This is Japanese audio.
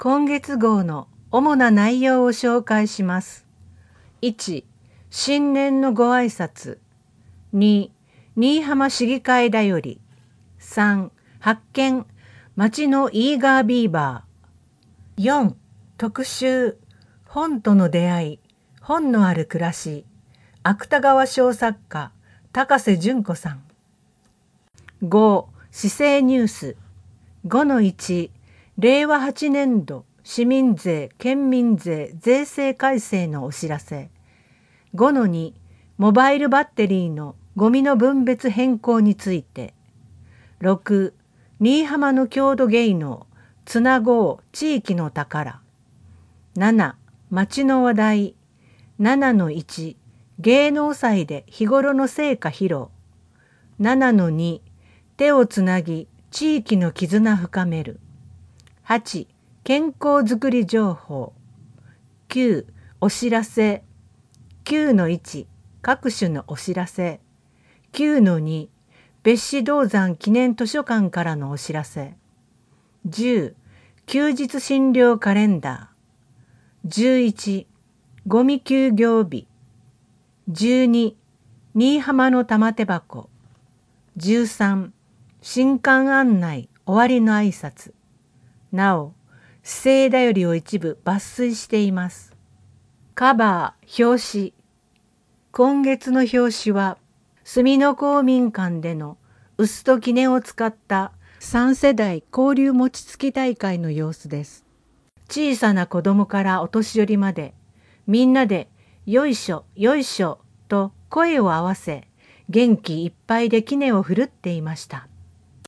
今月号の主な内容を紹介します。1、新年のご挨拶。2、新居浜市議会だより。3、発見、町のイーガービーバー。4、特集、本との出会い、本のある暮らし。芥川賞作家、高瀬淳子さん。5、市政ニュース。5-1、令和8年度市民税・県民税税制改正のお知らせ。5-2、モバイルバッテリーのゴミの分別変更について。6、新居浜の郷土芸能、つなごう地域の宝。7、町の話題。7-1、芸能祭で日頃の成果披露。7-2、手をつなぎ地域の絆深める。8、健康づくり情報。9、お知らせ。9-1、各種のお知らせ。9-2、別紙銅山記念図書館からのお知らせ。10、休日診療カレンダー。11、ゴミ休業日。12、新居浜の玉手箱。13、新刊案内終わりの挨拶。なお、市政だよりを一部抜粋しています。カバー、表紙。今月の表紙は、住の公民館での臼と杵を使った3世代交流餅つき大会の様子です。小さな子供からお年寄りまで、みんなでよいしょよいしょと声を合わせ、元気いっぱいで杵を振るっていました。